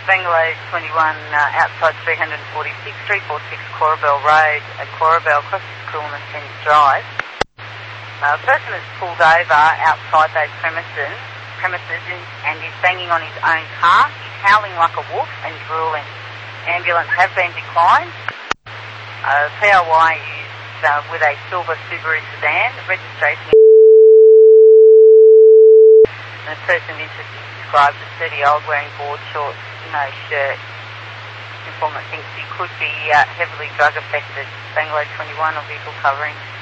Bangalow 21 outside 346, 346 Corabelle Road at Corabelle, crosses Coolin and Thames Drive. A person has pulled over outside those premises and is banging on his own car. He's howling like a wolf and drooling. Ambulance have been declined. POY is with a silver Subaru sedan, registration. And the person interested is described as 30-old, wearing board shorts, no shirt. Informant thinks he could be heavily drug affected. Bangalow 21 or vehicle covering.